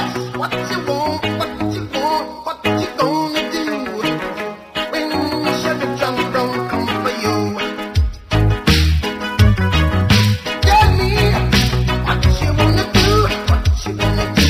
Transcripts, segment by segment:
What you want, what you want, what you gonna do when Chevy John Brown come for you? Tell me what you wanna do, what you gonna do?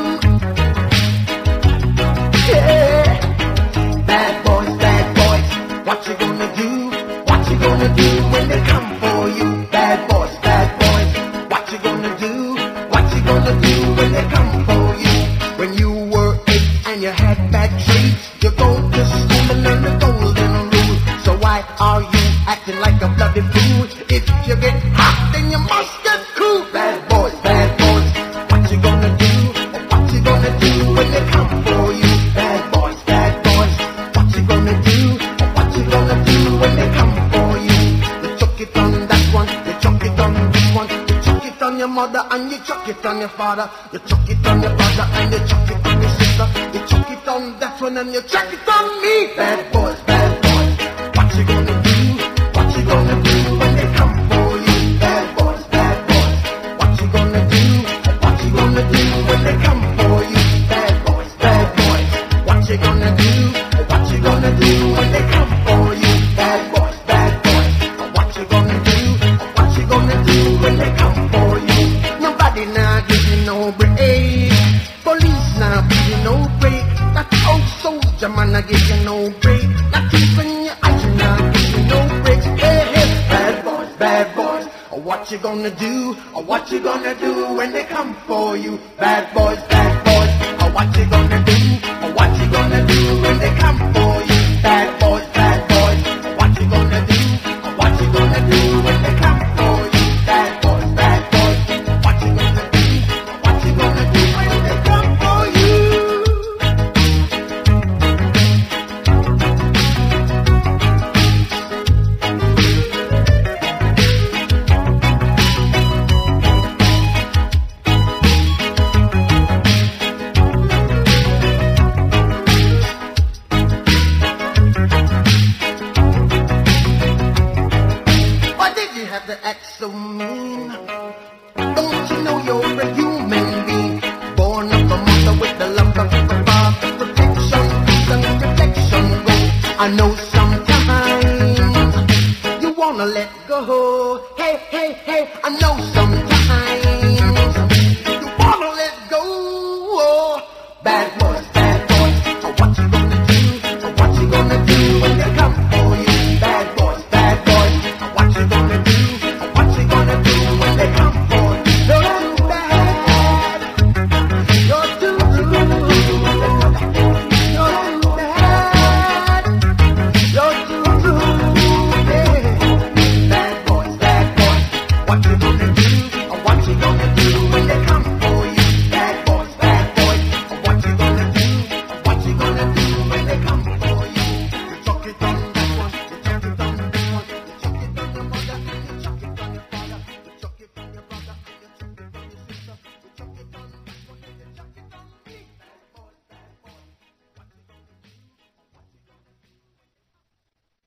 Yeah, bad boys, what you gonna do? What you gonna do when they come for you? Bad boys, what you gonna do? What you gonna do when they come for you? When you were 8 and you had bad traits, you go to school and learn the golden rule. So why are you acting like a bloody fool? If you get hot, then you must get cool. Bad boys, what you gonna do? What you gonna do when they come for you? Bad boys, what you gonna do? What you gonna do when they come for you? You chuck it on that one, you chuck it on this one, you chuck it on your mother and you chuck it on your father, you chuck it on your brother and you chuck it on your sister, you chuck it on that one and you chuck it on me. Bad boys, what you gonna do? What you gonna do when they come for you? Bad boys, what you gonna do? What you gonna do when they come for you? Bad boys, what you gonna do? What you gonna do when they come for you? Bad boys, what you gonna do? What you gonna do when they come for you? Nobody now give you no break. Police now give you no break. That old soldier man now give you no break. Not even your eyes now give you no breaks. Hey, bad boys, what you gonna do? What you gonna do when they come for you? Bad boys, what you gonna do? What you gonna do when they come for you? Bad boys, what you gonna do? What you gonna do when they come for you? Bad boys, what you gonna do? What you gonna do when they come for you? Why did you have to act so mean? Don't you know you're a human being? Born of a mother with the love of a father, protection, peace and protection. I know sometimes you wanna let go. Hey, I know